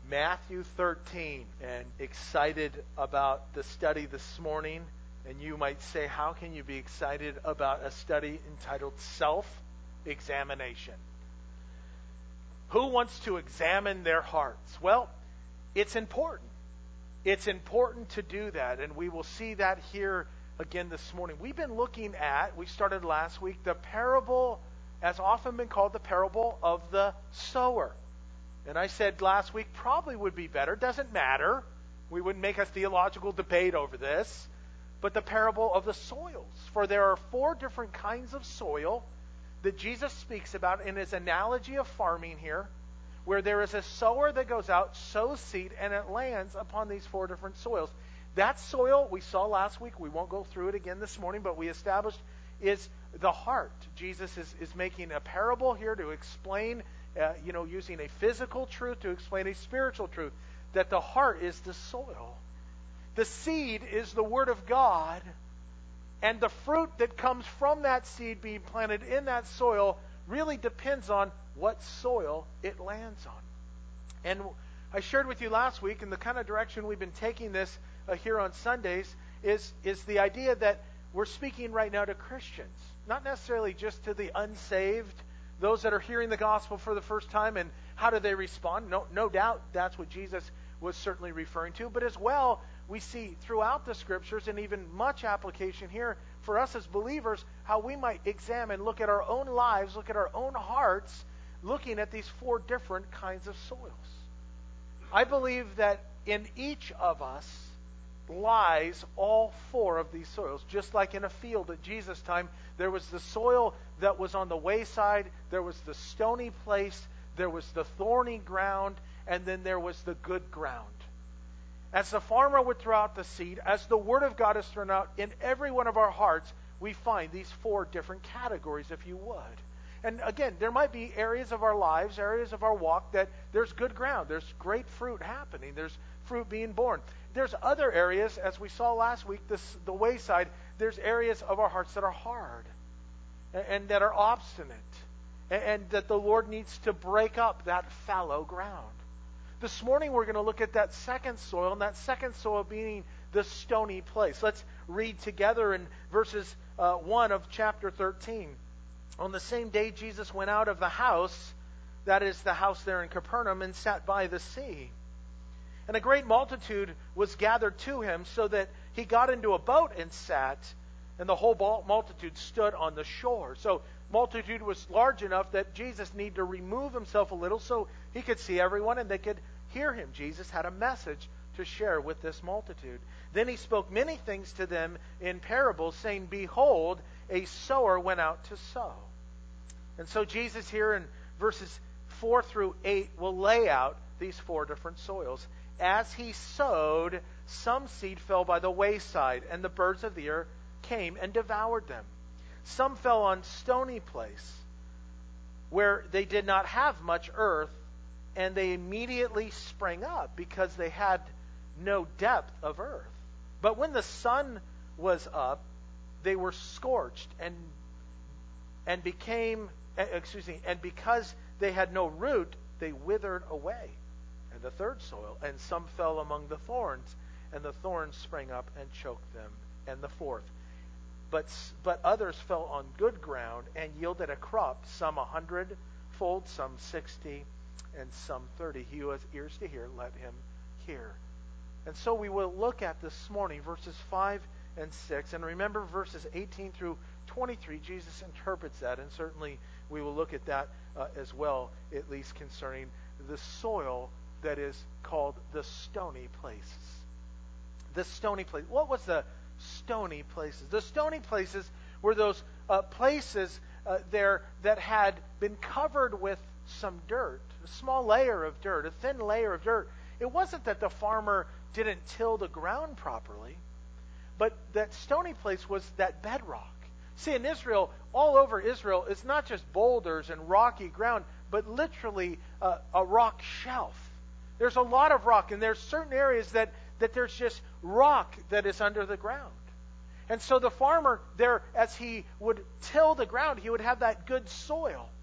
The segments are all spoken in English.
Matthew 13, and excited about the study this morning. And you might say, how can you be excited about a study entitled Self-Examination? Who wants to examine their hearts? Well, it's important. It's important to do that, and we will see that here again this morning. We started last week, the parable, as often been called the parable of the sower. And I said last week probably would be better. Doesn't matter. We wouldn't make a theological debate over this. But the parable of the soils. For there are 4 different kinds of soil that Jesus speaks about in his analogy of farming here, where there is a sower that goes out, sows seed, and it lands upon these 4 different soils. That soil we saw last week. We won't go through it again this morning, but we established is the heart. Jesus is making a parable here to explain, using a physical truth to explain a spiritual truth, that the heart is the soil. The seed is the Word of God, and the fruit that comes from that seed being planted in that soil really depends on what soil it lands on. And I shared with you last week, and the kind of direction we've been taking this here on Sundays is the idea that we're speaking right now to Christians, not necessarily just to the unsaved, those that are hearing the gospel for the first time, and how do they respond? No doubt that's what Jesus was certainly referring to, but as well, we see throughout the scriptures, and even much application here for us as believers, how we might examine, look at our own lives, look at our own hearts, looking at these 4 different kinds of soils. I believe that in each of us lies all 4 of these soils. Just like in a field at Jesus' time, there was the soil that was on the wayside, there was the stony place, there was the thorny ground, and then there was the good ground. As the farmer would throw out the seed, as the Word of God is thrown out, in every one of our hearts, we find these 4 different categories, if you would. And again, there might be areas of our lives, areas of our walk, that there's good ground. There's great fruit happening. There's fruit being born. There's other areas, as we saw last week, the wayside, there's areas of our hearts that are hard and that are obstinate, and that the Lord needs to break up that fallow ground. This morning we're going to look at that second soil, and that second soil being the stony place. Let's read together in verses 1 of chapter 13. On the same day Jesus went out of the house, that is the house there in Capernaum, and sat by the sea. And a great multitude was gathered to him, so that he got into a boat and sat, and the whole multitude stood on the shore. So multitude was large enough that Jesus needed to remove himself a little so he could see everyone and they could hear him. Jesus had a message to share with this multitude. Then he spoke many things to them in parables, saying, Behold, a sower went out to sow. And so Jesus here in verses 4 through 8 will lay out these 4 different soils. As he sowed, some seed fell by the wayside, and the birds of the air came and devoured them. Some fell on stony place, where they did not have much earth, and they immediately sprang up, because they had no depth of earth. But when the sun was up, they were scorched, and because they had no root, they withered away. And the third soil, and some fell among the thorns, and the thorns sprang up and choked them. And the fourth, but others fell on good ground and yielded a crop, some 100-fold, some 60, and some 30. He who has ears to hear, let him hear. And so we will look at this morning verses 5 and 6. And remember verses 18 through 23, Jesus interprets that. And certainly we will look at that as well, at least concerning the soil that is called the stony places. The stony place. What was the stony places? The stony places were those places there that had been covered with some dirt, a small layer of dirt, a thin layer of dirt. It wasn't that the farmer didn't till the ground properly, but that stony place was that bedrock. See, in Israel, all over Israel, it's not just boulders and rocky ground, but literally a rock shelf. There's a lot of rock, and there's certain areas that there's just rock that is under the ground. And so the farmer there, as he would till the ground, he would have that good soil.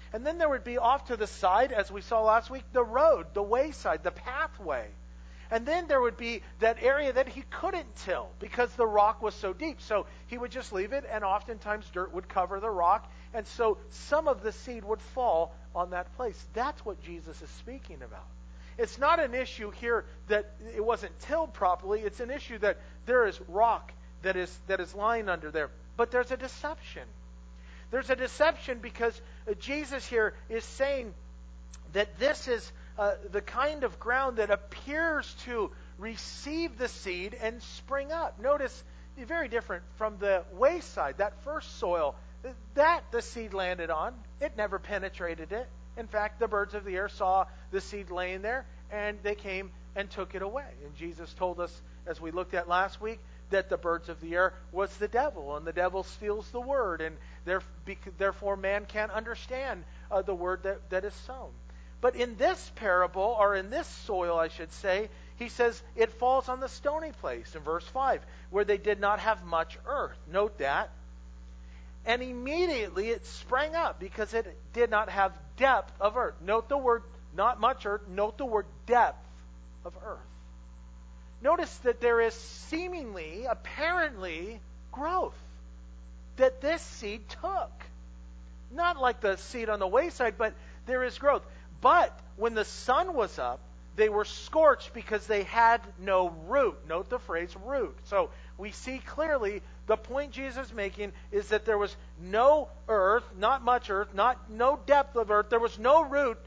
And then there would be off to the side, as we saw last week, the road, the wayside, the pathway. And then there would be that area that he couldn't till because the rock was so deep. So he would just leave it, and oftentimes dirt would cover the rock. And so some of the seed would fall on that place. That's what Jesus is speaking about. It's not an issue here that it wasn't tilled properly. It's an issue that there is rock that is lying under there. But there's a deception. There's a deception because Jesus here is saying that this is the kind of ground that appears to receive the seed and spring up. Notice, very different from the wayside, that first soil that the seed landed on. It never penetrated it. In fact, the birds of the air saw the seed laying there, and they came and took it away. And Jesus told us, as we looked at last week, that the birds of the air was the devil, and the devil steals the word, and therefore man can't understand the word that is sown. But in this parable, or in this soil, I should say, he says it falls on the stony place in verse 5, where they did not have much earth. Note that. And immediately it sprang up because it did not have depth of earth. Note the word, not much earth. Note the word depth of earth. Notice that there is seemingly, apparently, growth that this seed took. Not like the seed on the wayside, but there is growth. But when the sun was up, they were scorched because they had no root. Note the phrase root. So we see clearly the point Jesus is making is that there was no earth, not much earth, no depth of earth. There was no root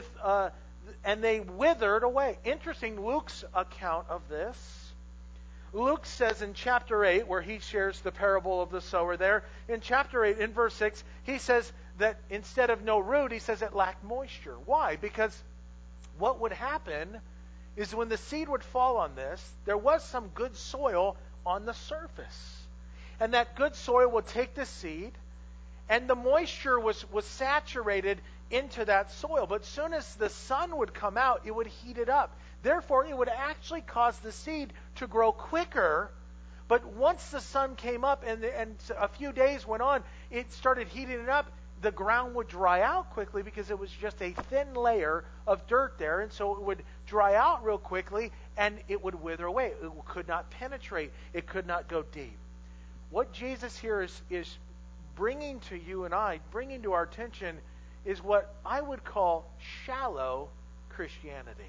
and they withered away. Interesting, Luke's account of this. Luke says in chapter 8, where he shares the parable of the sower there, in chapter 8, in verse 6, he says that instead of no root, he says it lacked moisture. Why? Because what would happen is when the seed would fall on this, there was some good soil on the surface. And that good soil would take the seed, and the moisture was saturated into that soil. But as soon as the sun would come out, it would heat it up. Therefore, it would actually cause the seed to grow quicker. But once the sun came up and a few days went on, it started heating it up. The ground would dry out quickly because it was just a thin layer of dirt there. And so it would dry out real quickly and it would wither away. It could not penetrate. It could not go deep. What Jesus here is bringing to you and I, bringing to our attention, is what I would call shallow Christianity.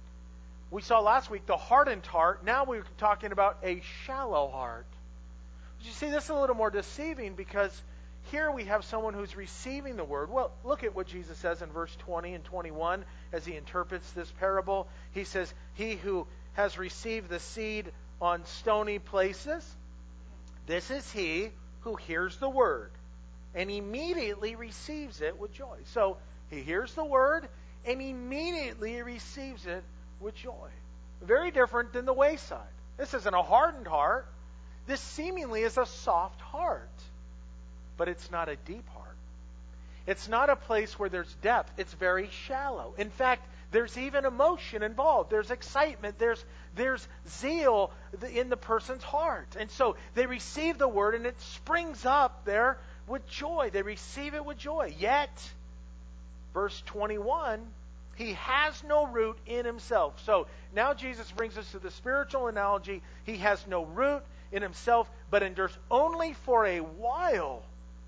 We saw last week the hardened heart. Now we're talking about a shallow heart. But you see, this is a little more deceiving because here we have someone who's receiving the word. Well, look at what Jesus says in verse 20 and 21 as he interprets this parable. He says, he who has received the seed on stony places, this is he who hears the word and immediately receives it with joy. So he hears the word and immediately receives it with joy. Very different than the wayside. This isn't a hardened heart. This seemingly is a soft heart. But it's not a deep heart. It's not a place where there's depth. It's very shallow. In fact, there's even emotion involved. There's excitement. There's zeal in the person's heart. And so they receive the word and it springs up there with joy. They receive it with joy. Yet, verse 21, he has no root in himself. So now Jesus brings us to the spiritual analogy. He has no root in himself, but endures only for a while.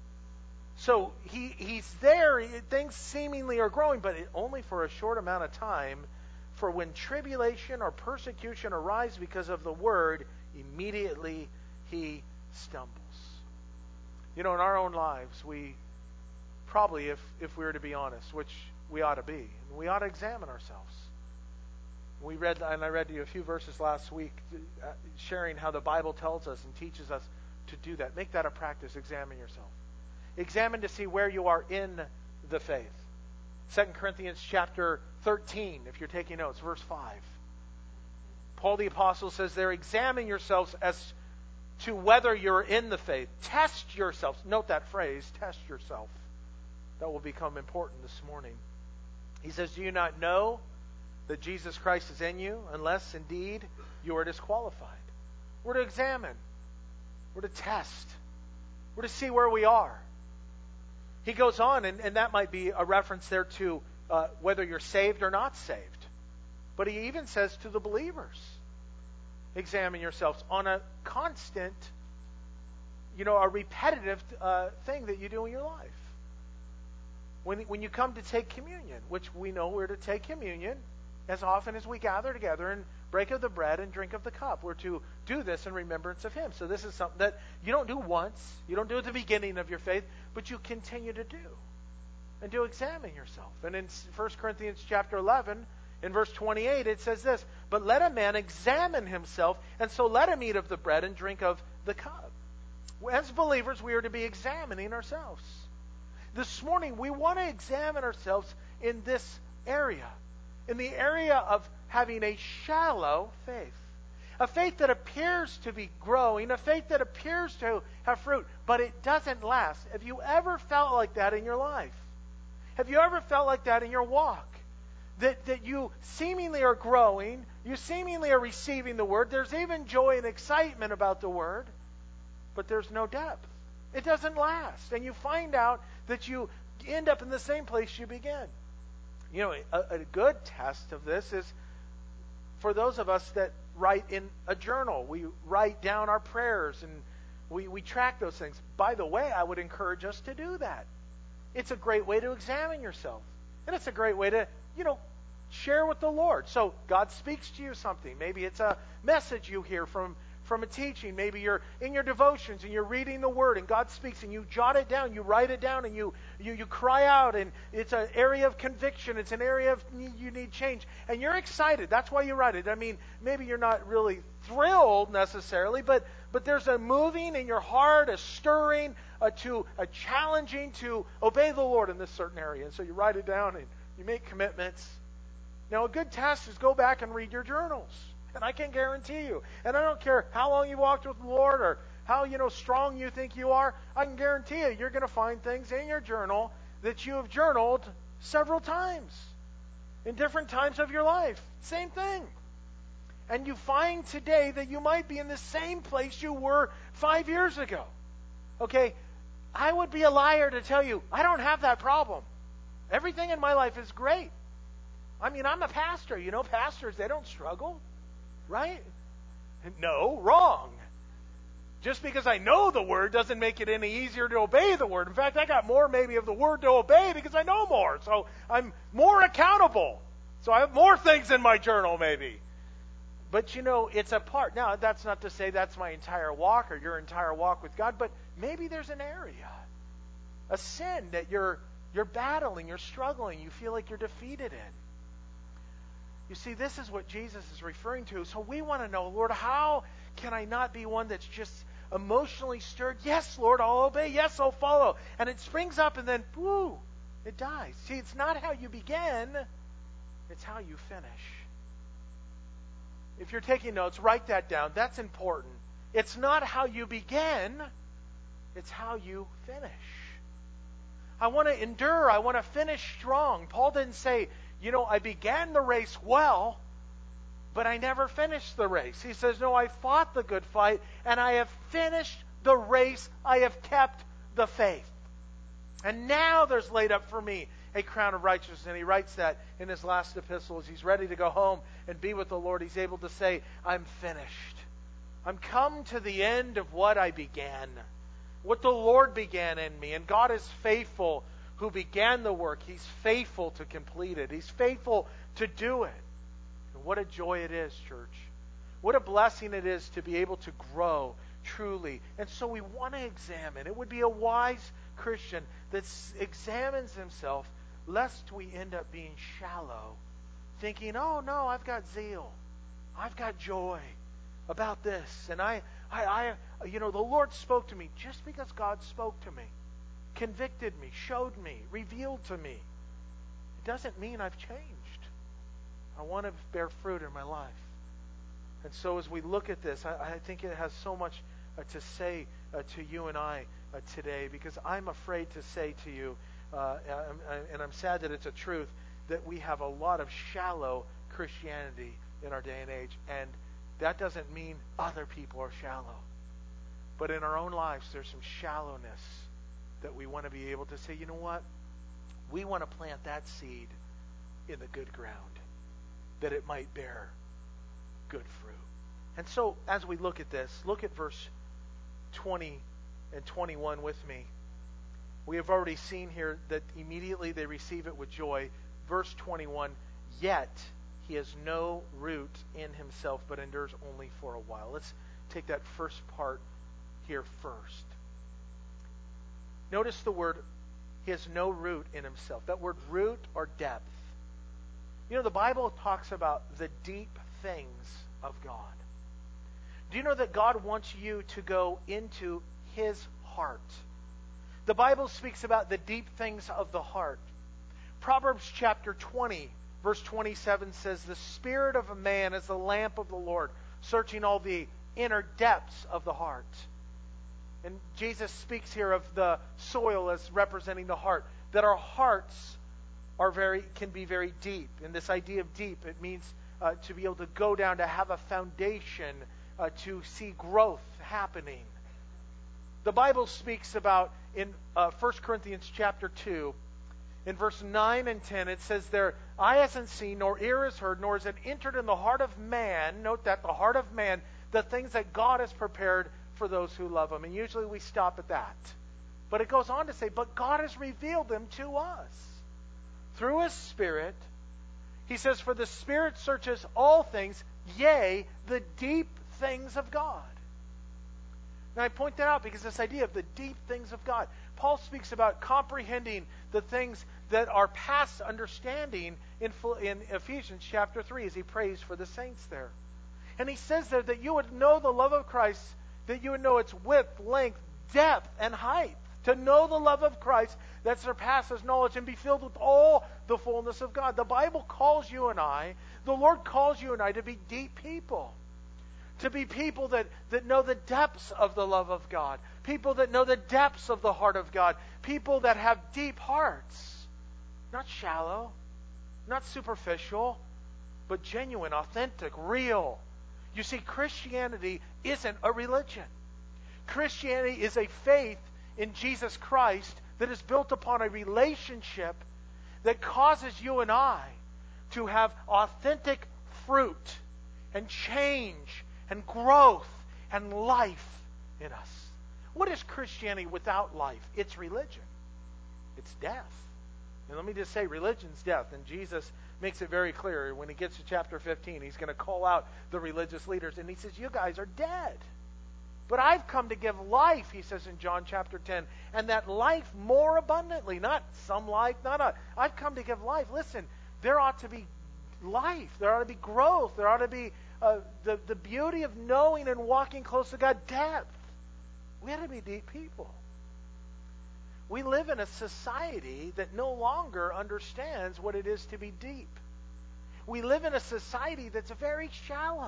So he's there. Things seemingly are growing, but only for a short amount of time. For when tribulation or persecution arise because of the word, immediately he stumbles. You know, in our own lives, we probably, if we were to be honest, which we ought to be, we ought to examine ourselves. I read to you a few verses last week sharing how the Bible tells us and teaches us to do that. Make that a practice. Examine yourself. Examine to see where you are in the faith. 2 Corinthians chapter 13, if you're taking notes, verse 5. Paul the Apostle says there, examine yourselves as to whether you're in the faith. Test yourselves. Note that phrase, test yourself. That will become important this morning. He says, do you not know that Jesus Christ is in you, unless indeed you are disqualified? We're to examine. We're to test. We're to see where we are. He goes on, and that might be a reference there to whether you're saved or not saved. But he even says to the believers, examine yourselves on a constant, a repetitive thing that you do in your life. When you come to take communion, which we know we're to take communion as often as we gather together and break of the bread and drink of the cup. We're to do this in remembrance of him. So this is something that you don't do once. You don't do at the beginning of your faith, but you continue to do. And to examine yourself. And in 1 Corinthians chapter 11, in verse 28, it says this, but let a man examine himself, and so let him eat of the bread and drink of the cup. As believers, we are to be examining ourselves. This morning, we want to examine ourselves in this area. In the area of having a shallow faith. A faith that appears to be growing, a faith that appears to have fruit, but it doesn't last. Have you ever felt like that in your life? Have you ever felt like that in your walk? That you seemingly are growing, you seemingly are receiving the Word, there's even joy and excitement about the Word, but there's no depth. It doesn't last. And you find out that you end up in the same place you began. A good test of this is for those of us that write in a journal. We write down our prayers and we track those things. By the way, I would encourage us to do that. It's a great way to examine yourself. And it's a great way to, share with the Lord. So God speaks to you something. Maybe it's a message you hear from a teaching. Maybe you're in your devotions and you're reading the Word and God speaks and you jot it down, you write it down, and you cry out, and it's an area of conviction. It's an area of you need change. And you're excited. That's why you write it. I mean, maybe you're not really thrilled necessarily, but there's a moving in your heart, a stirring, a challenging to obey the Lord in this certain area. And so you write it down and you make commitments. Now, a good test is go back and read your journals. And I can guarantee you, and I don't care how long you walked with the Lord or how strong you think you are, I can guarantee you're going to find things in your journal that you have journaled several times in different times of your life. Same thing. And you find today that you might be in the same place you were 5 years ago. Okay, I would be a liar to tell you I don't have that problem. Everything in my life is great. I mean, I'm a pastor. Pastors, they don't struggle. Right? No, wrong. Just because I know the Word doesn't make it any easier to obey the Word. In fact, I got more maybe of the Word to obey because I know more. So I'm more accountable. So I have more things in my journal maybe. But it's a part. Now, that's not to say that's my entire walk or your entire walk with God, but maybe there's an area, a sin that you're battling, you're struggling, you feel like you're defeated in. You see, this is what Jesus is referring to. So we want to know, Lord, how can I not be one that's just emotionally stirred? Yes, Lord, I'll obey. Yes, I'll follow. And it springs up and then, whoo, it dies. See, it's not how you begin, it's how you finish. If you're taking notes, write that down. That's important. It's not how you begin, it's how you finish. I want to endure. I want to finish strong. Paul didn't say, I began the race well, but I never finished the race. He says, no, I fought the good fight, and I have finished the race. I have kept the faith. And now there's laid up for me a crown of righteousness. And he writes that in his last epistle as he's ready to go home and be with the Lord. He's able to say, I'm finished. I'm come to the end of what I began, what the Lord began in me. And God is faithful who began the work. He's faithful to complete it. He's faithful to do it. And what a joy it is, church. What a blessing it is to be able to grow truly. And so we want to examine. It would be a wise Christian that examines himself lest we end up being shallow, thinking, oh no, I've got zeal. I've got joy about this. And the Lord spoke to me. Just because God spoke to me, convicted me, showed me, revealed to me, it doesn't mean I've changed. I want to bear fruit in my life. And so as we look at this, I think it has so much to say to you and I today, because I'm afraid to say to you, and I'm sad that it's a truth, that we have a lot of shallow Christianity in our day and age. And that doesn't mean other people are shallow. But in our own lives, there's some shallowness that we want to be able to say, you know what? We want to plant that seed in the good ground, that it might bear good fruit. And so, as we look at this, look at verse 20 and 21 with me. We have already seen here that immediately they receive it with joy. Verse 21, yet he has no root in himself, but endures only for a while. Let's take that first part here first. Notice the word, he has no root in himself. That word root or depth. You know, the Bible talks about the deep things of God. Do you know that God wants you to go into his heart? The Bible speaks about the deep things of the heart. Proverbs chapter 20, verse 27 says, the spirit of a man is the lamp of the Lord, searching all the inner depths of the heart. And Jesus speaks here of the soil as representing the heart, that our hearts can be very deep. And this idea of deep, it means to be able to go down, to have a foundation, to see growth happening. The Bible speaks about in 1 Corinthians chapter 2, in verse 9 and 10, it says there, eye hasn't seen, nor ear has heard, nor has it entered in the heart of man, note that, the heart of man, the things that God has prepared for those who love him. And usually we stop at that. But it goes on to say, but God has revealed them to us through his Spirit. He says, for the Spirit searches all things, yea, the deep things of God. Now I point that out because this idea of the deep things of God. Paul speaks about comprehending the things that are past understanding in Ephesians chapter 3 as he prays for the saints there. And he says there that you would know the love of Christ, that you would know its width, length, depth, and height. To know the love of Christ that surpasses knowledge and be filled with all the fullness of God. The Bible calls you and I, the Lord calls you and I to be deep people. To be people that know the depths of the love of God. People that know the depths of the heart of God. People that have deep hearts. Not shallow, not superficial, but genuine, authentic, real. You see, Christianity isn't a religion. Christianity is a faith in Jesus Christ that is built upon a relationship that causes you and I to have authentic fruit and change and growth and life in us. What is Christianity without life? It's religion. It's death. And let me just say, religion's death. And Jesus makes it very clear when he gets to chapter 15. He's going to call out the religious leaders. And he says, you guys are dead. But I've come to give life, he says in John chapter 10. And that life more abundantly. Not some life, I've come to give life. Listen, there ought to be life. There ought to be growth. There ought to be the beauty of knowing and walking close to God. Depth. We ought to be deep people. We live in a society that no longer understands what it is to be deep. We live in a society that's very shallow.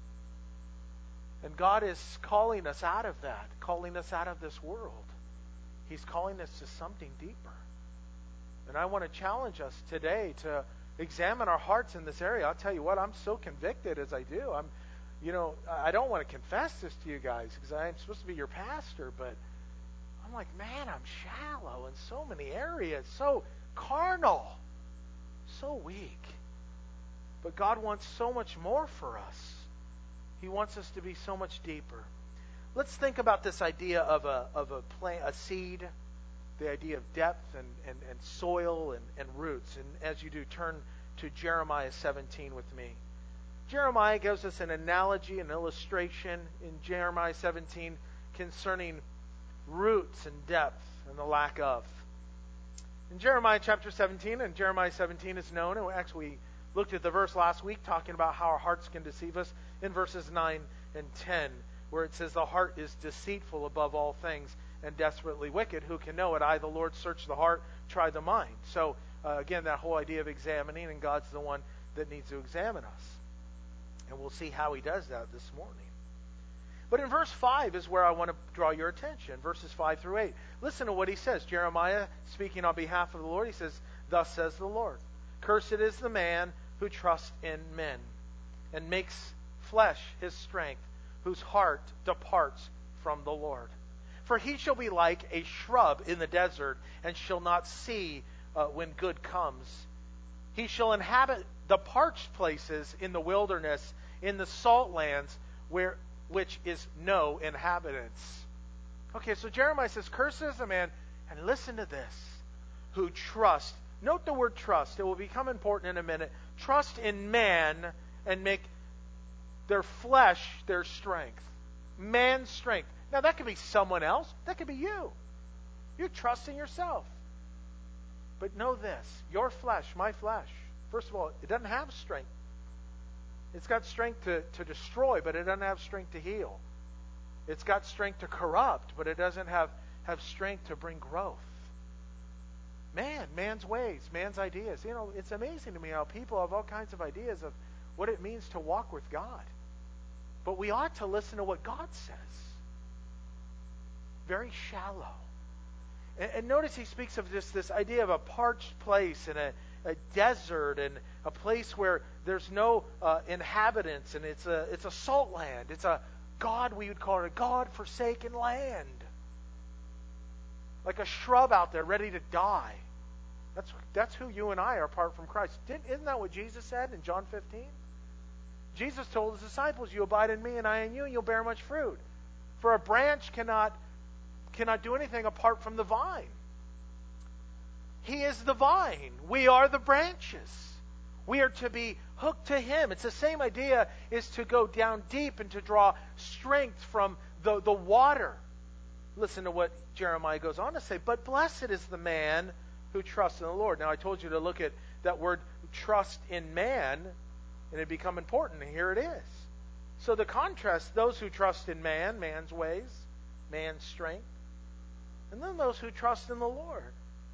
And God is calling us out of that, calling us out of this world. He's calling us to something deeper. And I want to challenge us today to examine our hearts in this area. I'll tell you what, I'm so convicted as I do. I don't want to confess this to you guys because I'm supposed to be your pastor, but I'm like, man, I'm shallow in so many areas, so carnal, so weak. But God wants so much more for us. He wants us to be so much deeper. Let's think about this idea of a plant, a seed, the idea of depth and soil and roots. And as you do, turn to Jeremiah 17 with me. Jeremiah gives us an analogy, an illustration in Jeremiah 17 concerning roots and depth and the lack of. In Jeremiah chapter 17, and Jeremiah 17 is known, and actually we looked at the verse last week talking about how our hearts can deceive us in verses 9 and 10, where it says the heart is deceitful above all things and desperately wicked. Who can know it? I, the Lord, search the heart, try the mind. So again, that whole idea of examining, and God's the one that needs to examine us. And we'll see how he does that this morning. But in verse 5 is where I want to draw your attention, verses 5 through 8. Listen to what he says. Jeremiah, speaking on behalf of the Lord, he says, thus says the Lord, cursed is the man who trusts in men and makes flesh his strength, whose heart departs from the Lord. For he shall be like a shrub in the desert, and shall not see when good comes. He shall inhabit the parched places in the wilderness, in the salt lands, which is no inhabitants. Okay, so Jeremiah says, cursed is the man, and listen to this, who trusts. Note the word trust. It will become important in a minute. Trust in man and make their flesh their strength. Man's strength. Now that could be someone else. That could be you. You trust in yourself. But know this. Your flesh, my flesh, first of all, it doesn't have strength. It's got strength to destroy, but it doesn't have strength to heal. It's got strength to corrupt, but it doesn't have strength to bring growth. Man's ways, man's ideas. You know, it's amazing to me how people have all kinds of ideas of what it means to walk with God. But we ought to listen to what God says. Very shallow. And notice he speaks of this idea of a parched place and a desert and a place where there's no inhabitants, and it's a salt land. It's a God, we would call it a God-forsaken land. Like a shrub out there ready to die. That's who you and I are apart from Christ. Isn't that what Jesus said in John 15? Jesus told his disciples, you abide in me and I in you, and you'll bear much fruit. For a branch cannot do anything apart from the vine. He is the vine. We are the branches. We are to be hooked to him. It's the same idea, is to go down deep and to draw strength from the water. Listen to what Jeremiah goes on to say. But blessed is the man who trusts in the Lord. Now I told you to look at that word trust in man, and it become important. And here it is. So the contrast, those who trust in man, man's ways, man's strength, and then those who trust in the Lord,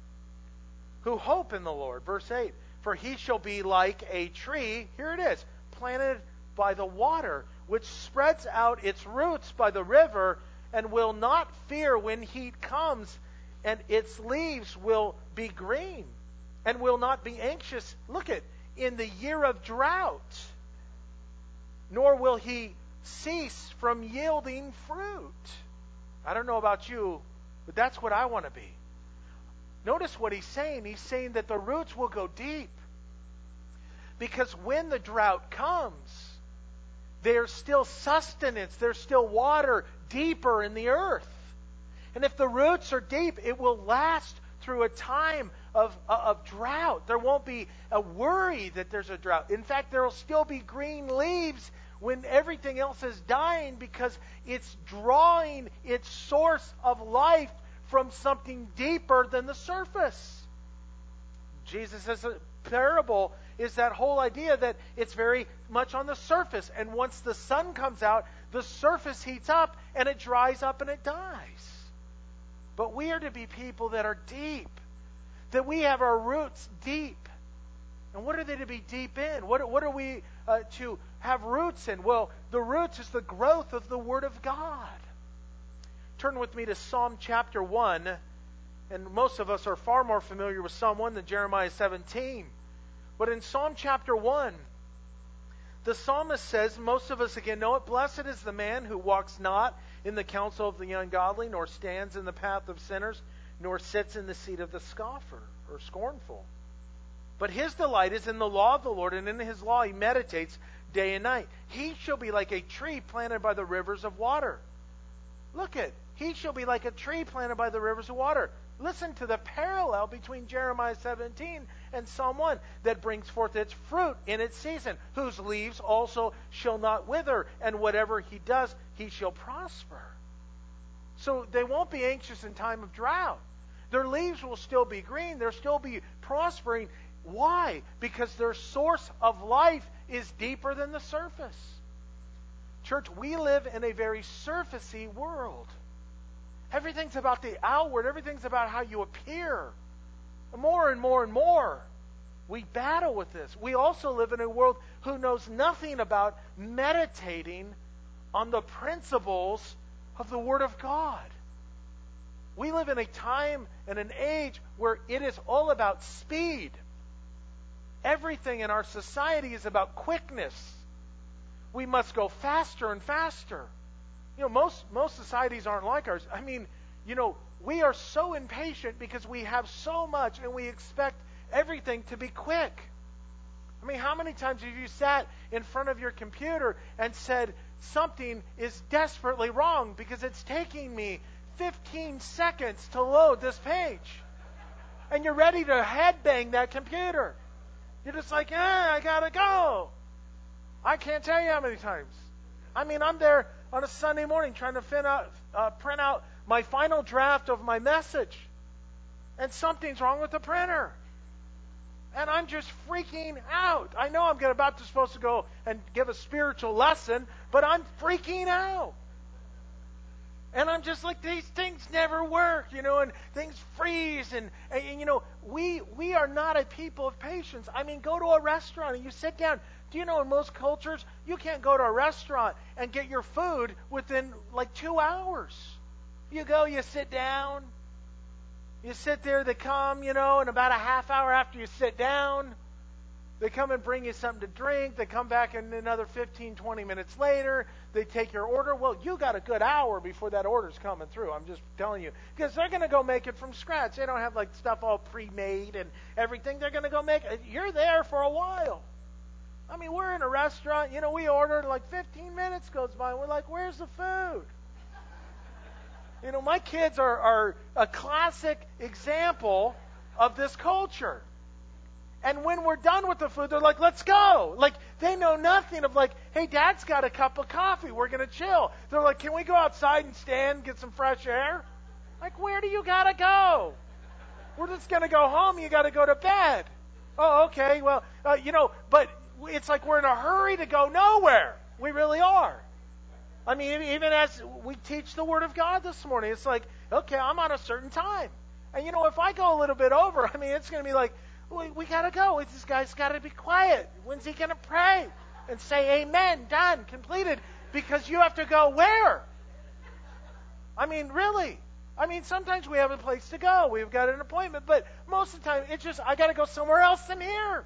who hope in the Lord. Verse 8, for he shall be like a tree, here it is, planted by the water, which spreads out its roots by the river, and will not fear when heat comes, and its leaves will be green, and will not be anxious, look at, in the year of drought, nor will he cease from yielding fruit. I don't know about you, but that's what I want to be. Notice what he's saying. He's saying that the roots will go deep. Because when the drought comes, there's still sustenance, there's still water deeper in the earth. And if the roots are deep, it will last through a time of drought. There won't be a worry that there's a drought. In fact, there will still be green leaves when everything else is dying, because it's drawing its source of life from something deeper than the surface. Jesus' parable is that whole idea that it's very much on the surface, and once the sun comes out, the surface heats up and it dries up and it dies. But we are to be people that are deep, that we have our roots deep. And what are they to be deep in? What are we to have roots in? Well, the roots is the growth of the Word of God. Turn with me to Psalm chapter 1. And most of us are far more familiar with Psalm 1 than Jeremiah 17. But in Psalm chapter 1, the psalmist says, most of us again know it, blessed is the man who walks not in the counsel of the ungodly, nor stands in the path of sinners, nor sits in the seat of the scoffer or scornful. But his delight is in the law of the Lord, and in his law he meditates day and night. He shall be like a tree planted by the rivers of water. Look at, he shall be like a tree planted by the rivers of water. Listen to the parallel between Jeremiah 17 and Psalm 1, that brings forth its fruit in its season, whose leaves also shall not wither, and whatever he does, he shall prosper. So they won't be anxious in time of drought. Their leaves will still be green. They'll still be prospering. Why? Because their source of life is deeper than the surface. Church, we live in a very surfacey world. Everything's about the outward. Everything's about how you appear. More and more and more. We battle with this. We also live in a world who knows nothing about meditating on the principles of the Word of God. We live in a time and an age where it is all about speed. Everything in our society is about quickness. We must go faster and faster. You know, most societies aren't like ours. I mean, we are so impatient because we have so much and we expect everything to be quick. I mean, how many times have you sat in front of your computer and said, something is desperately wrong because it's taking me 15 seconds to load this page? And you're ready to headbang that computer. You're just like, I gotta go. I can't tell you how many times. I mean, I'm there on a Sunday morning trying to print out my final draft of my message. And something's wrong with the printer. And I'm just freaking out. I know I'm supposed to go and give a spiritual lesson, but I'm freaking out. And I'm just like, these things never work, and things freeze. And we are not a people of patience. I mean, go to a restaurant and you sit down. Do you know in most cultures, you can't go to a restaurant and get your food within like 2 hours. You go, you sit down. You sit there, they come, and about a half hour after you sit down, they come and bring you something to drink. They come back in another 15, 20 minutes later. They take your order. Well, you got a good hour before that order's coming through. I'm just telling you. Because they're going to go make it from scratch. They don't have like stuff all pre-made and everything. They're going to go make it. You're there for a while. I mean, we're in a restaurant. We ordered like 15 minutes goes by. We're like, where's the food? My kids are a classic example of this culture. And when we're done with the food, they're like, let's go. Like, they know nothing of like, hey, Dad's got a cup of coffee. We're going to chill. They're like, can we go outside and stand, get some fresh air? Like, where do you got to go? We're just going to go home. You got to go to bed. Oh, okay. Well, but it's like we're in a hurry to go nowhere. We really are. I mean, even as we teach the Word of God this morning, it's like, okay, I'm on a certain time. And, if I go a little bit over, I mean, it's going to be like, we got to go. This guy's got to be quiet. When's he going to pray and say amen, done, completed? Because you have to go where? I mean, really. I mean, sometimes we have a place to go. We've got an appointment. But most of the time, it's just, I got to go somewhere else than here.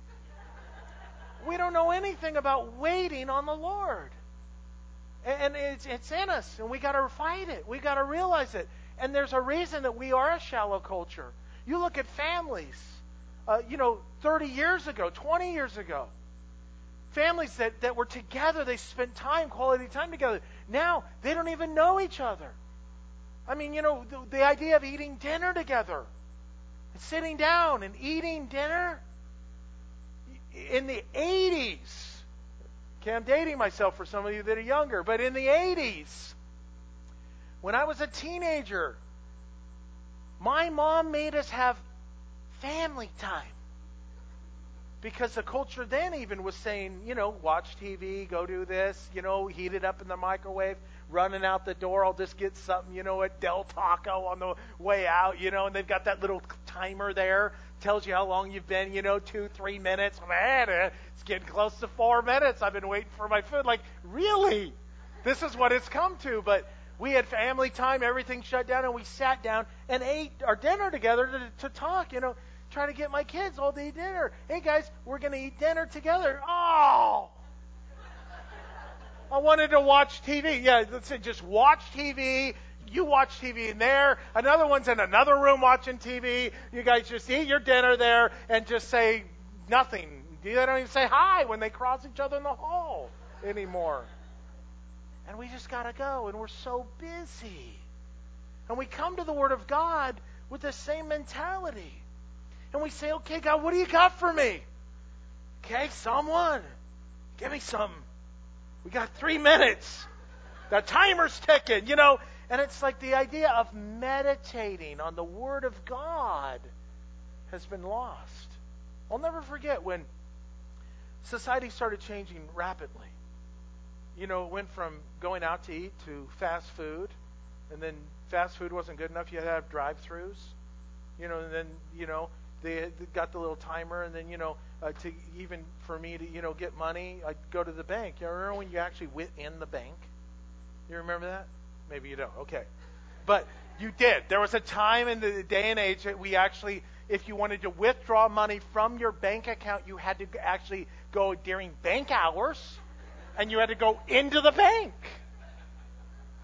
We don't know anything about waiting on the Lord. And it's in us, and we got to fight it. We got to realize it. And there's a reason that we are a shallow culture. You look at families, 30 years ago, 20 years ago. Families that were together, they spent quality time together. Now, they don't even know each other. I mean, the idea of eating dinner together, and sitting down and eating dinner in the 80s. Okay, I'm dating myself for some of you that are younger, but in the 80s, when I was a teenager, my mom made us have family time. Because the culture then even was saying, watch TV, go do this, heat it up in the microwave, running out the door, I'll just get something, at Del Taco on the way out, and they've got that little timer there, tells you how long you've been, 2-3 minutes. Man, it's getting close to 4 minutes. I've been waiting for my food. Like, really? This is what it's come to. But we had family time, everything shut down, and we sat down and ate our dinner together to talk, try to get my kids all to eat dinner. Hey, guys, we're going to eat dinner together. Oh! I wanted to watch TV. Yeah, let's say just watch TV. You watch TV in there. Another one's in another room watching TV. You guys just eat your dinner there and just say nothing. They don't even say hi when they cross each other in the hall anymore. And we just got to go, and we're so busy. And we come to the Word of God with the same mentality. And we say, okay, God, what do you got for me? Okay, someone, give me some. We got 3 minutes. The timer's ticking, And it's like the idea of meditating on the Word of God has been lost. I'll never forget when society started changing rapidly. It went from going out to eat to fast food. And then fast food wasn't good enough. You had to have drive-thrus. And then, they got the little timer. And then, to even for me to, get money, I'd go to the bank. You remember when you actually went in the bank? You remember that? Maybe you don't. Okay. But you did. There was a time in the day and age that we actually, if you wanted to withdraw money from your bank account, you had to actually go during bank hours, and you had to go into the bank.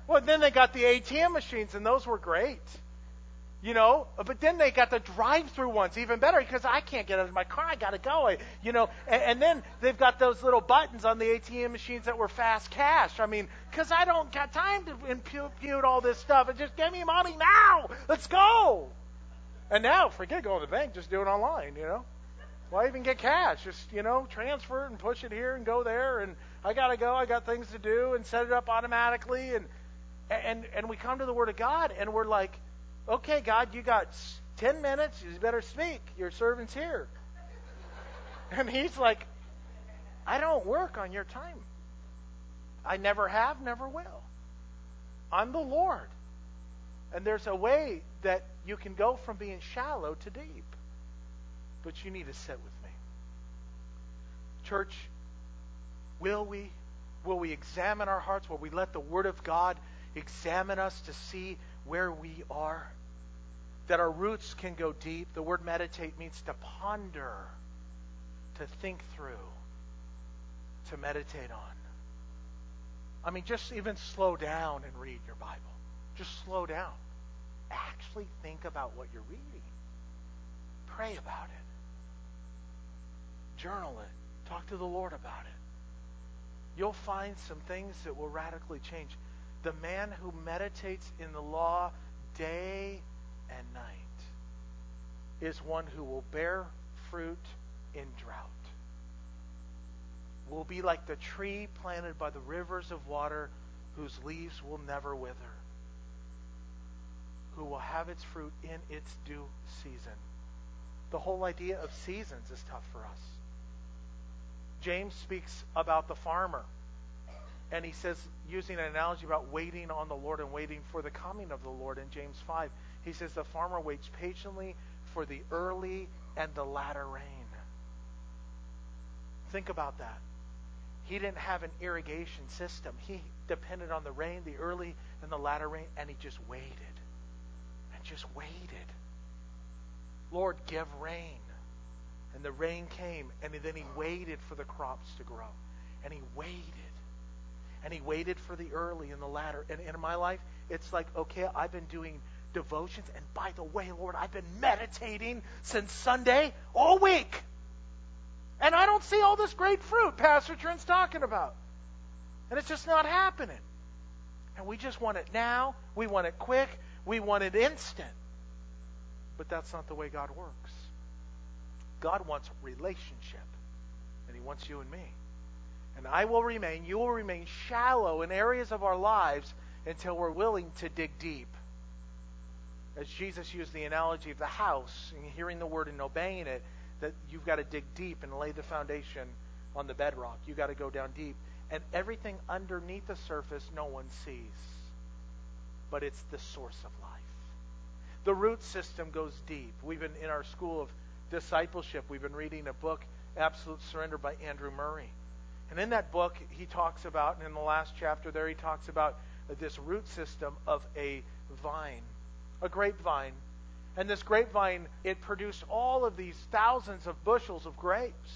Well, then they got the ATM machines, and those were great. But then they got the drive-through ones, even better, because I can't get out of my car. I got to go. And then they've got those little buttons on the ATM machines that were fast cash. Because I don't got time to impute all this stuff. And just give me money now. Let's go. And now, forget going to the bank. Just do it online, Why even get cash? Just, transfer it and push it here and go there. And I got to go. I got things to do, and set it up automatically. And we come to the Word of God, and we're like, okay, God, you got 10 minutes. You better speak. Your servant's here. And he's like, I don't work on your time. I never have, never will. I'm the Lord. And there's a way that you can go from being shallow to deep. But you need to sit with me. Church, will we examine our hearts? Will we let the Word of God examine us to see where we are? That our roots can go deep. The word meditate means to ponder, to think through, to meditate on. Just even slow down and read your Bible. Just slow down. Actually think about what you're reading. Pray about it. Journal it. Talk to the Lord about it. You'll find some things that will radically change. The man who meditates in the law day and night is one who will bear fruit in drought. Will be like the tree planted by the rivers of water whose leaves will never wither, who will have its fruit in its due season. The whole idea of seasons is tough for us. James speaks about the farmer. And he says, using an analogy about waiting on the Lord and waiting for the coming of the Lord in James 5, he says the farmer waits patiently for the early and the latter rain. Think about that. He didn't have an irrigation system. He depended on the rain, the early and the latter rain, and he just waited. And just waited. Lord, give rain. And the rain came, and then he waited for the crops to grow. And he waited. And he waited for the early and the latter. And in my life, it's like, okay, I've been doing devotions. And by the way, Lord, I've been meditating since Sunday all week. And I don't see all this great fruit Pastor Trent's talking about. And it's just not happening. And we just want it now. We want it quick. We want it instant. But that's not the way God works. God wants relationship. And he wants you and me. And you will remain shallow in areas of our lives until we're willing to dig deep. As Jesus used the analogy of the house, and hearing the word and obeying it, that you've got to dig deep and lay the foundation on the bedrock. You've got to go down deep. And everything underneath the surface no one sees. But it's the source of life. The root system goes deep. We've been in our school of discipleship. We've been reading a book, Absolute Surrender by Andrew Murray. And in that book, he talks about, and in the last chapter there, he talks about this root system of a vine, a grapevine. And this grapevine, it produced all of these thousands of bushels of grapes.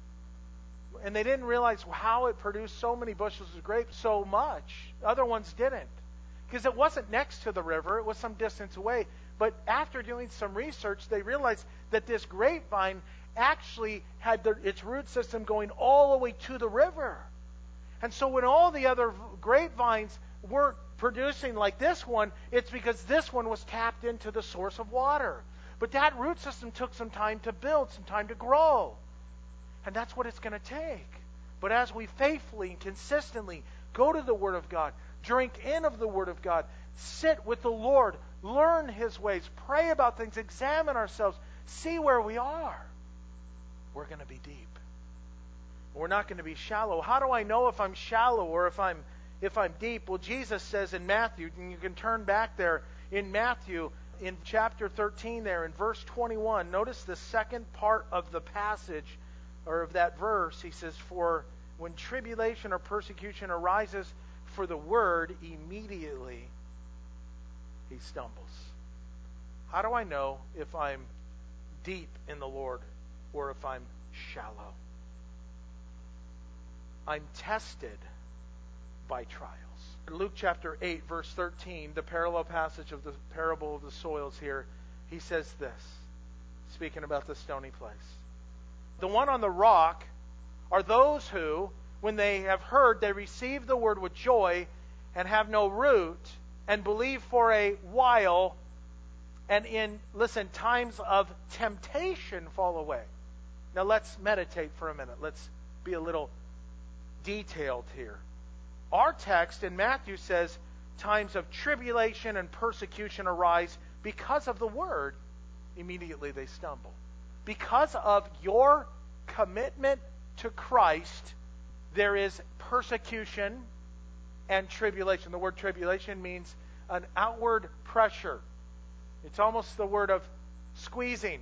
And they didn't realize how it produced so many bushels of grapes so much. Other ones didn't. Because it wasn't next to the river, it was some distance away. But after doing some research, they realized that this grapevine actually had its root system going all the way to the river. And so when all the other grapevines weren't producing like this one, it's because this one was tapped into the source of water. But that root system took some time to build, some time to grow. And that's what it's going to take. But as we faithfully and consistently go to the Word of God, drink in of the Word of God, sit with the Lord, learn His ways, pray about things, examine ourselves, see where we are, we're going to be deep. We're not going to be shallow. How do I know if I'm shallow or if I'm deep? Well, Jesus says in Matthew, and you can turn back there in Matthew, in chapter 13 there, in verse 21, notice the second part of the passage, or of that verse. He says, for when tribulation or persecution arises for the word, immediately he stumbles. How do I know if I'm deep in the Lord or if I'm shallow? I'm tested by trials. Luke chapter 8, verse 13, the parallel passage of the parable of the soils here, he says this, speaking about the stony place. The one on the rock are those who, when they have heard, they receive the word with joy and have no root and believe for a while, and in, listen, times of temptation fall away. Now let's meditate for a minute. Let's be a little detailed here. Our text in Matthew says times of tribulation and persecution arise because of the word. Immediately they stumble. Because of your commitment to Christ, there is persecution and tribulation. The word tribulation means an outward pressure. It's almost the word of squeezing.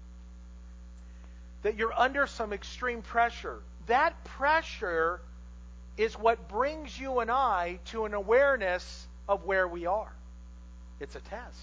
That you're under some extreme pressure. That pressure is what brings you and I to an awareness of where we are. It's a test.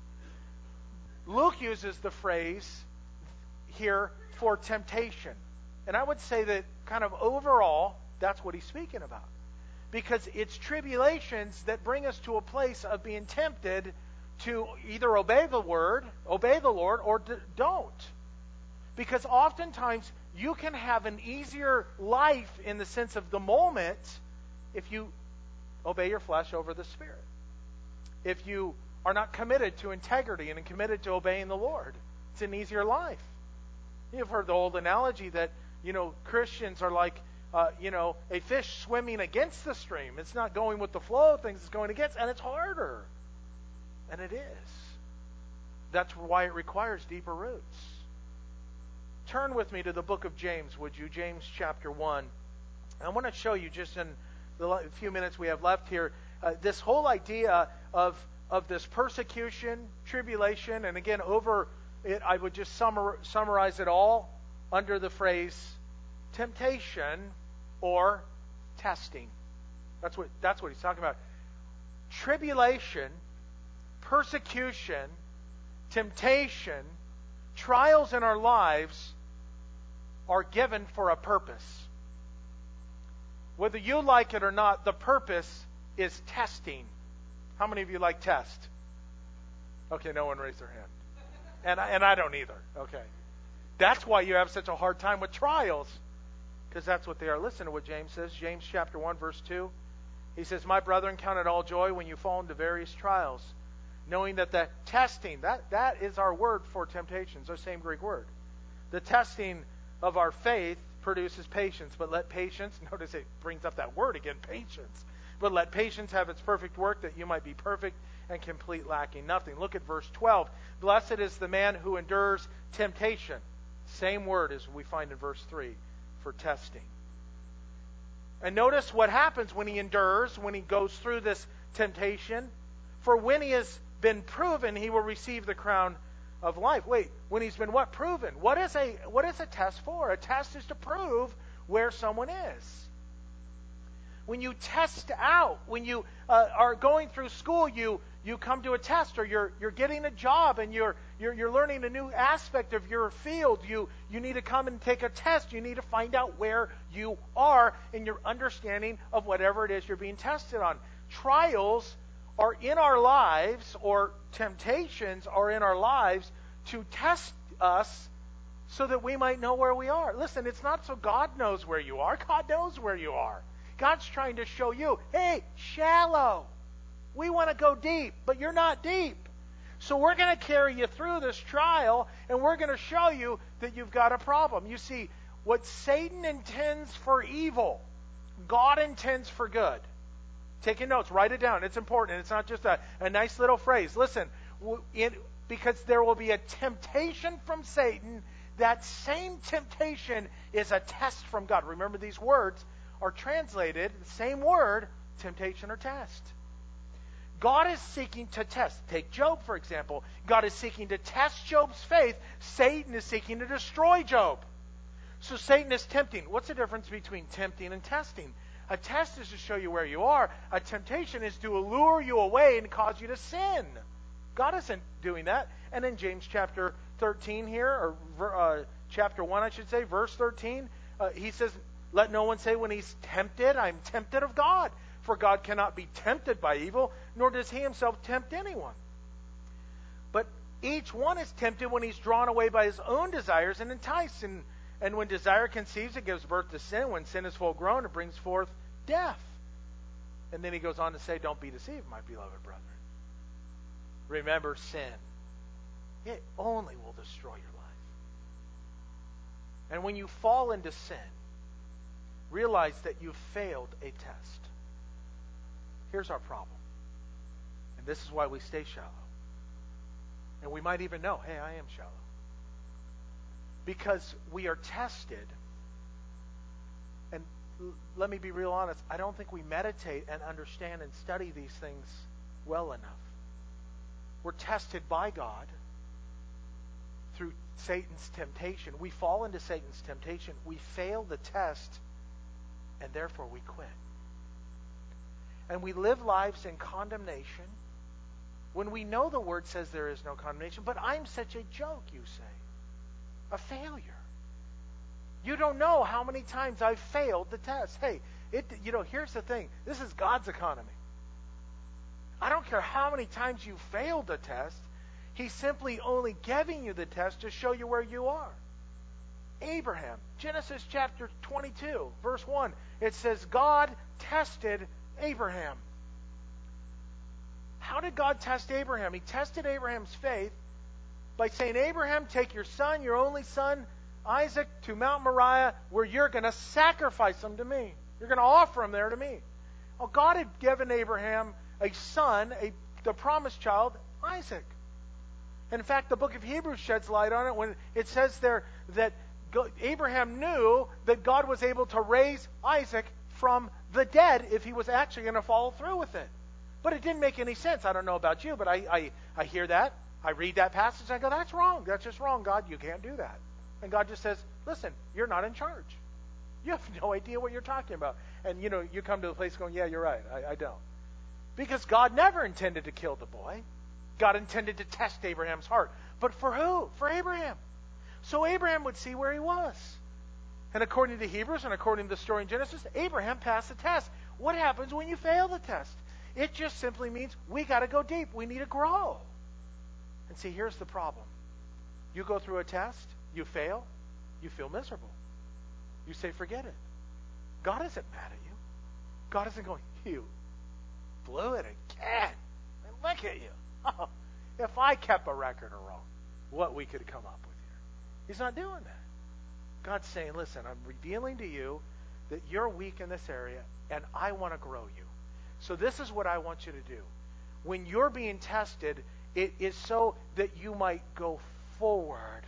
Luke uses the phrase here for temptation. And I would say that kind of overall, that's what he's speaking about. Because it's tribulations that bring us to a place of being tempted to either obey the word, obey the Lord, or don't. Because oftentimes you can have an easier life in the sense of the moment if you obey your flesh over the Spirit. If you are not committed to integrity and committed to obeying the Lord, it's an easier life. You've heard the old analogy that, Christians are like, a fish swimming against the stream. It's not going with the flow of things, it's going against, and it's harder. And it is. That's why it requires deeper roots. Turn with me to the book of James, would you? James chapter 1. I want to show you just in the few minutes we have left here, this whole idea of this persecution, tribulation, and again, over it, I would just summarize it all under the phrase temptation or testing. That's what he's talking about. Tribulation, persecution, temptation, trials in our lives are given for a purpose. Whether you like it or not, the purpose is testing. How many of you like test? Okay, no one raised their hand. And I don't either. Okay. That's why you have such a hard time with trials. Because that's what they are. Listen to what James says. James chapter 1, verse 2. He says, "My brethren, count it all joy when you fall into various trials, knowing that the testing," that is our word for temptations, our same Greek word. The testing of our faith produces patience, but let patience, notice it brings up that word again, patience. But let patience have its perfect work, that you might be perfect and complete, lacking nothing. Look at verse 12. Blessed is the man who endures temptation. Same word as we find in verse 3 for testing. And notice what happens when he endures, when he goes through this temptation. For when he has been proven, he will receive the crown of life. Wait, when he's been what? Proven. What is a test for? A test is to prove where someone is. When you test out, when you are going through school, you come to a test, or you're getting a job and you're learning a new aspect of your field. You need to come and take a test. You need to find out where you are in your understanding of whatever it is you're being tested on. Trials are in our lives, or temptations are in our lives to test us so that we might know where we are. Listen, it's not so God knows where you are. God knows where you are. God's trying to show you, hey, shallow. We want to go deep, but you're not deep. So we're going to carry you through this trial, and we're going to show you that you've got a problem. You see, what Satan intends for evil, God intends for good. Taking notes, write it down. It's important. It's not just a nice little phrase. Listen, because there will be a temptation from Satan. That same temptation is a test from God. Remember, these words are translated, the same word, temptation or test. God is seeking to test. Take Job, for example. God is seeking to test Job's faith. Satan is seeking to destroy Job. So Satan is tempting. What's the difference between tempting and testing? A test is to show you where you are. A temptation is to allure you away and cause you to sin. God isn't doing that. And in James chapter 13 here, or chapter 1, I should say, verse 13, he says, let no one say when he's tempted, I'm tempted of God. For God cannot be tempted by evil, nor does he himself tempt anyone. But each one is tempted when he's drawn away by his own desires and enticed. And when desire conceives, it gives birth to sin. When sin is full grown, it brings forth death. And then he goes on to say, don't be deceived, my beloved brethren. Remember sin. It only will destroy your life. And when you fall into sin, realize that you've failed a test. Here's our problem. And this is why we stay shallow. And we might even know, hey, I am shallow. Because we are tested. And let me be real honest, I don't think we meditate and understand and study these things well enough. We're tested by God through Satan's temptation. We fall into Satan's temptation. We fail the test, and therefore we quit. And we live lives in condemnation when we know the Word says there is no condemnation. But I'm such a joke, you say. A failure. You don't know how many times I've failed the test. Hey, here's the thing. This is God's economy. I don't care how many times you failed the test. He's simply only giving you the test to show you where you are. Abraham, Genesis chapter 22, verse 1. It says, God tested Abraham. How did God test Abraham? He tested Abraham's faith by saying, Abraham, take your son, your only son, Isaac, to Mount Moriah, where you're going to sacrifice him to me. You're going to offer him there to me. Well, God had given Abraham a son, the promised child, Isaac. In fact, the book of Hebrews sheds light on it when it says there that Abraham knew that God was able to raise Isaac from the dead if he was actually going to follow through with it. But it didn't make any sense. I don't know about you, but I hear that. I read that passage and I go, that's wrong. That's just wrong, God. You can't do that. And God just says, listen, you're not in charge. You have no idea what you're talking about. And, you come to the place going, yeah, you're right. I don't. Because God never intended to kill the boy. God intended to test Abraham's heart. But for who? For Abraham. So Abraham would see where he was. And according to Hebrews and according to the story in Genesis, Abraham passed the test. What happens when you fail the test? It just simply means we got to go deep. We need to grow. And see, here's the problem. You go through a test, you fail, you feel miserable. You say, forget it. God isn't mad at you. God isn't going, you blew it again. And look at you. Oh, if I kept a record of wrong, what we could come up with here. He's not doing that. God's saying, listen, I'm revealing to you that you're weak in this area, and I want to grow you. So this is what I want you to do. When you're being tested, it is so that you might go forward.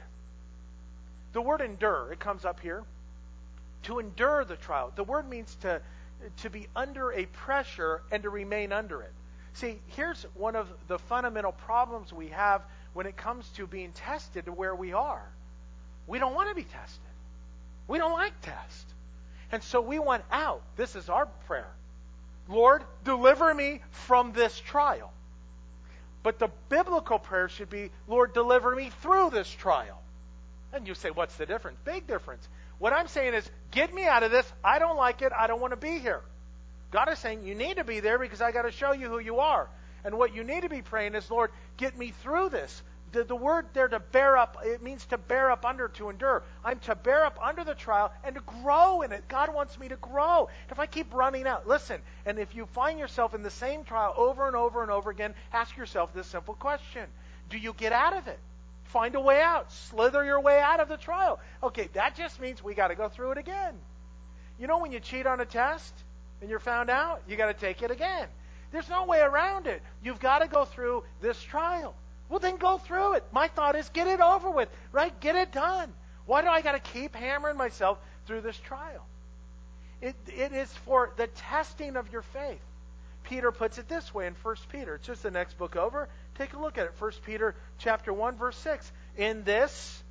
The word endure, it comes up here. To endure the trial. The word means to be under a pressure and to remain under it. See, here's one of the fundamental problems we have when it comes to being tested to where we are. We don't want to be tested. We don't like tests. And so we want out. This is our prayer. Lord, deliver me from this trial. But the biblical prayer should be, Lord, deliver me through this trial. And you say, what's the difference? Big difference. What I'm saying is, get me out of this. I don't like it. I don't want to be here. God is saying, you need to be there because I got to show you who you are. And what you need to be praying is, Lord, get me through this. The word there to bear up, it means to bear up under, to endure. I'm to bear up under the trial and to grow in it. God wants me to grow. If I keep running out, listen, and if you find yourself in the same trial over and over and over again, ask yourself this simple question. Do you get out of it? Find a way out. Slither your way out of the trial. Okay, that just means we got to go through it again. You know when you cheat on a test and you're found out, you got to take it again. There's no way around it. You've got to go through this trial. Well, then go through it. My thought is get it over with, right? Get it done. Why do I got to keep hammering myself through this trial? It is for the testing of your faith. Peter puts it this way in 1 Peter. It's just the next book over. Take a look at it. 1 Peter chapter 1, verse 6. In this,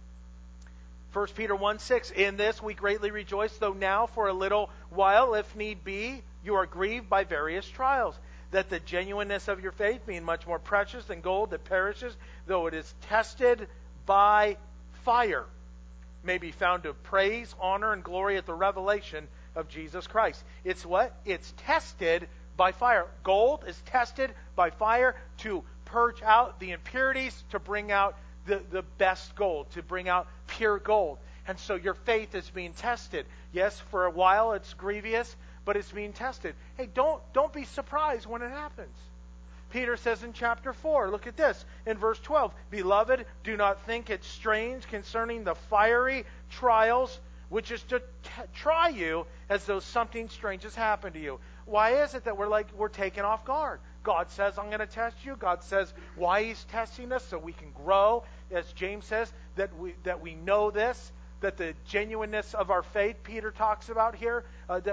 1 Peter 1:6, in this we greatly rejoice, though now for a little while, if need be, you are grieved by various trials, that the genuineness of your faith, being much more precious than gold that perishes, though it is tested by fire, may be found to praise, honor, and glory at the revelation of Jesus Christ. It's what? It's tested by fire. Gold is tested by fire to purge out the impurities, to bring out the best gold, to bring out pure gold. And so your faith is being tested. Yes, for a while it's grievous, but it's being tested. Hey, don't be surprised when it happens. Peter says in chapter 4, look at this, in verse 12, Beloved, do not think it strange concerning the fiery trials, which is to try you as though something strange has happened to you. Why is it that we're taken off guard? God says, I'm going to test you. God says why He's testing us, so we can grow. As James says, that we know this, that the genuineness of our faith, Peter talks about here,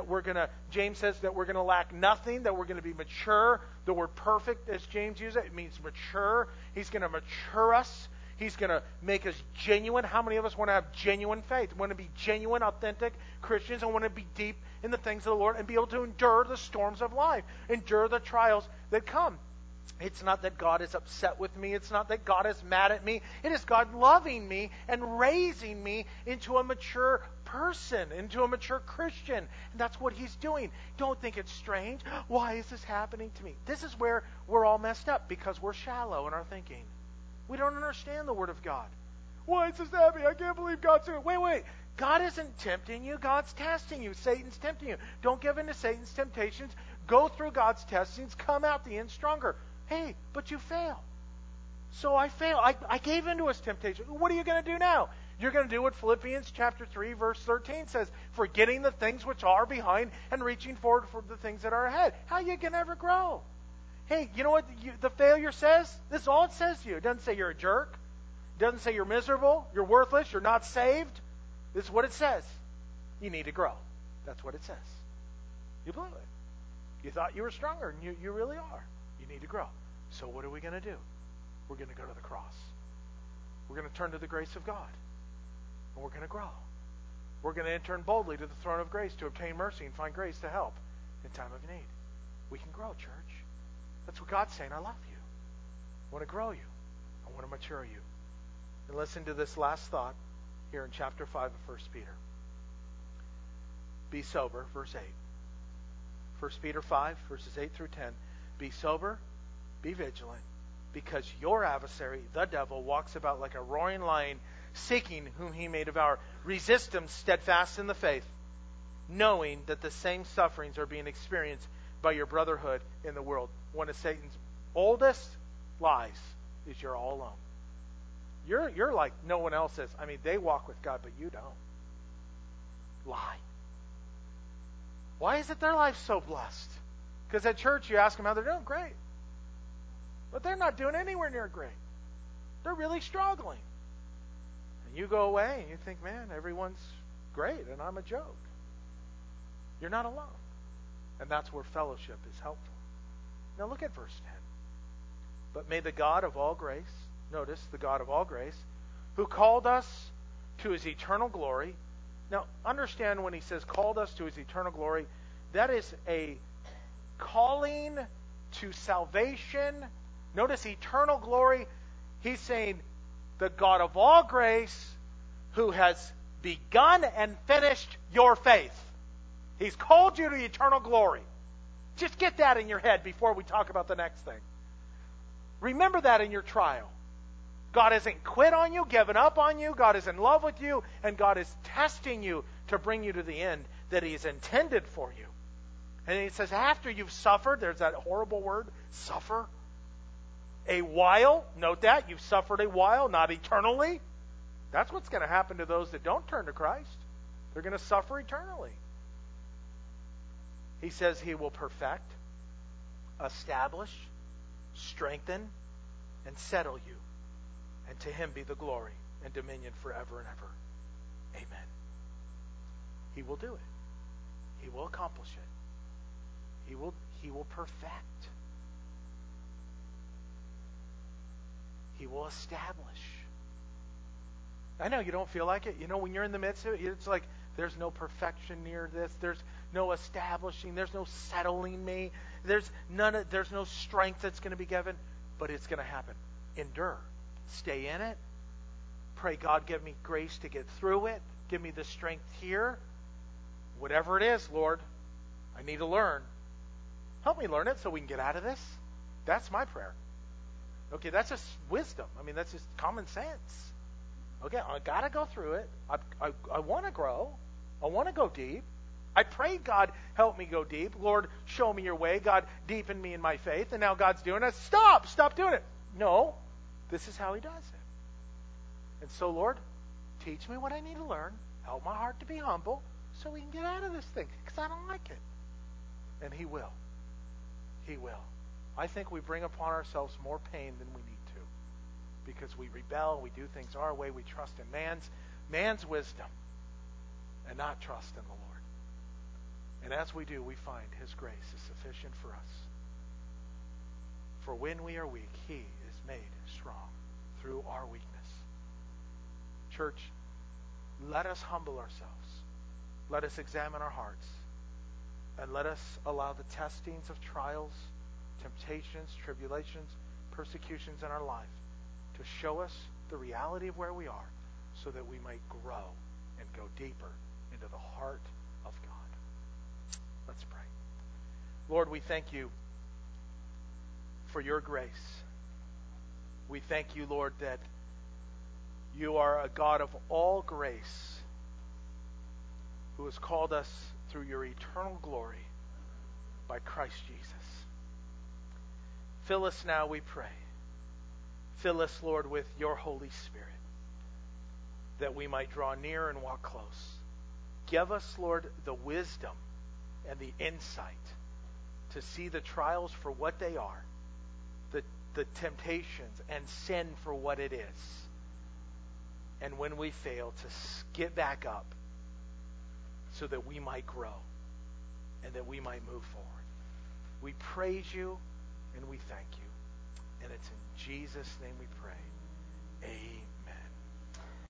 James says that we're going to lack nothing, that we're going to be mature. The word perfect, as James uses it means mature. He's going to mature us. He's going to make us genuine. How many of us want to have genuine faith? Want to be genuine, authentic Christians and want to be deep in the things of the Lord and be able to endure the storms of life, endure the trials that come. It's not that God is upset with me. It's not that God is mad at me. It is God loving me and raising me into a mature person, into a mature Christian. And that's what He's doing. Don't think it's strange. Why is this happening to me? This is where we're all messed up, because we're shallow in our thinking. We don't understand the Word of God. Why is this happening? I can't believe God's doing it. Wait. God isn't tempting you. God's testing you. Satan's tempting you. Don't give in to Satan's temptations. Go through God's testings. Come out the end stronger. Hey, but you fail. So I fail. I gave into His temptation. What are you going to do now? You're going to do what Philippians chapter 3, verse 13 says, forgetting the things which are behind and reaching forward for the things that are ahead. How are you going to ever grow? Hey, you know what the failure says? This is all it says to you. It doesn't say you're a jerk. It doesn't say you're miserable, you're worthless, you're not saved. This is what it says. You need to grow. That's what it says. You blew it. You thought you were stronger, and you really are. You need to grow. So what are we going to do? We're going to go to the cross. We're going to turn to the grace of God. And we're going to grow. We're going to enter boldly to the throne of grace to obtain mercy and find grace to help in time of need. We can grow, church. That's what God's saying. I love you. I want to grow you. I want to mature you. And listen to this last thought here in chapter 5 of 1 Peter. Be sober, verse 8. 1 Peter 5, verses 8 through 10. Be sober, be vigilant, because your adversary, the devil, walks about like a roaring lion, seeking whom he may devour. Resist him steadfast in the faith, knowing that the same sufferings are being experienced by your brotherhood in the world. One of Satan's oldest lies is you're all alone. You're like no one else is. I mean, they walk with God, but you don't. Lie. Why is it their life's so blessed? Because at church you ask them how they're doing. Great. But they're not doing anywhere near great. They're really struggling. And you go away and you think, man, everyone's great and I'm a joke. You're not alone. And that's where fellowship is helpful. Now look at verse 10. But may the God of all grace, notice the God of all grace, who called us to His eternal glory. Now understand when he says called us to His eternal glory, that is a calling to salvation. Notice eternal glory. He's saying the God of all grace who has begun and finished your faith. He's called you to eternal glory. Just get that in your head before we talk about the next thing. Remember that in your trial. God hasn't quit on you, given up on you. God is in love with you, and God is testing you to bring you to the end that He's intended for you. And He says, after you've suffered, there's that horrible word, suffer. A while, note that, you've suffered a while, not eternally. That's what's going to happen to those that don't turn to Christ. They're going to suffer eternally. He says He will perfect, establish, strengthen, and settle you. And to Him be the glory and dominion forever and ever. Amen. He will do it. He will accomplish it. He will perfect. He will establish. I know you don't feel like it. You know, when you're in the midst of it, it's like there's no perfection near this. There's no establishing. There's no settling me. There's no strength that's going to be given. But it's going to happen. Endure. Stay in it. Pray, God, give me grace to get through it. Give me the strength here. whatever it is, Lord, I need to learn. Help me learn it so we can get out of this. That's my prayer. Okay, that's just wisdom. I mean, that's just common sense. Okay, I got to go through it. I want to grow. I want to go deep. I prayed, God, help me go deep. Lord, show me your way. God, deepen me in my faith. And now God's doing it. Stop doing it. No, this is how he does it. And so, Lord, teach me what I need to learn. Help my heart to be humble so we can get out of this thing, because I don't like it. And he will. He will. I think we bring upon ourselves more pain than we need to, because we rebel, we do things our way, we trust in man's wisdom and not trust in the Lord. And as we do, we find his grace is sufficient for us. For when we are weak, he is made strong through our weakness. Church, let us humble ourselves. Let us examine our hearts. And let us allow the testings of trials, temptations, tribulations, persecutions in our life to show us the reality of where we are, so that we might grow and go deeper into the heart of God. Let's pray. Lord, we thank you for your grace. We thank you, Lord, that you are a God of all grace, who has called us through your eternal glory by Christ Jesus. Fill us now, we pray. Fill us, Lord, with your Holy Spirit, that we might draw near and walk close. Give us, Lord, the wisdom and the insight to see the trials for what they are, the temptations and sin for what it is. And when we fail, to get back up so that we might grow and that we might move forward. We praise you and we thank you. And it's in Jesus' name we pray. Amen.